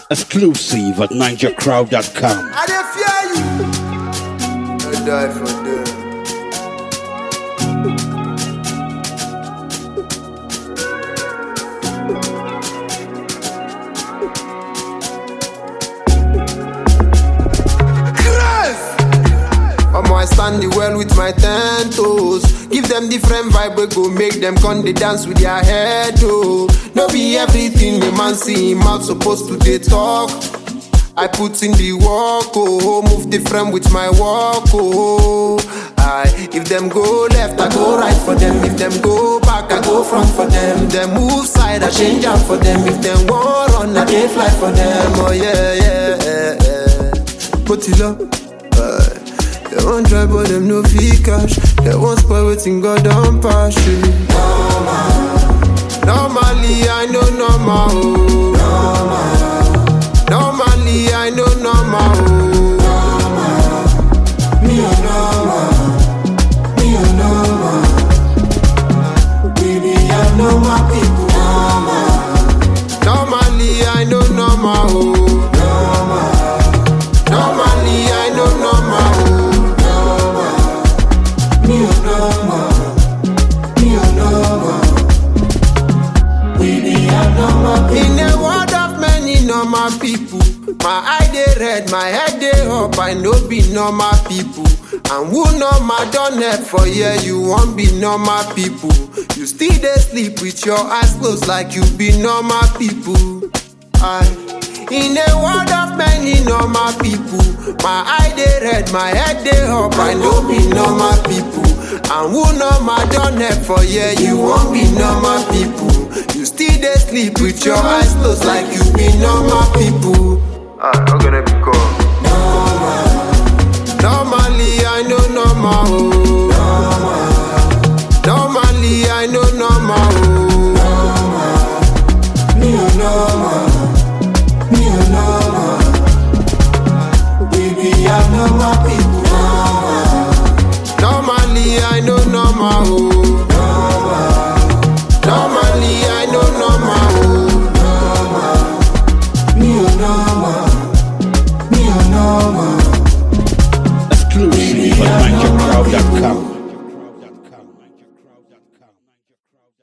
Exclusive at NigerCrowd.com. I dey fear you. I die for them. I stand the well with my 10 toes. Give them different vibe, we go make them come they dance with their head, oh. No be everything the man see him out supposed to they talk. I put in the work, oh. Move different with my walk, oh. If them go left, I go right for them. If them go back, I go front for them. Them move side, I change out for them. If them want run, I can fly for them. Oh yeah, yeah. Put it up. They want try but them no fee cash. They want spoil waiting God don't pass you. Normally I know normal, oh. Normally I know normal, oh. Me a normal. Me a normal. Baby I know my people. Normally I know normal, oh. Normally I know normal, oh. Me a normal. Me a normal. Baby I know my people. In a world of many normal people, my eye dey red, my head dey up. I know be normal people. And who normal don't help for here? You won't be normal people. You still dey sleep with your eyes closed like you be normal people. In a world of many normal people, my eye dey red, my head dey up. I know be normal people. And who normal don't help for here? You won't be normal people. You still dey sleep with your eyes closed like you be normal people. I'm gonna be cool. Normally I know normal, oh. Normally I know normal, oh. Me a normal. Me a normal. Baby I know my people.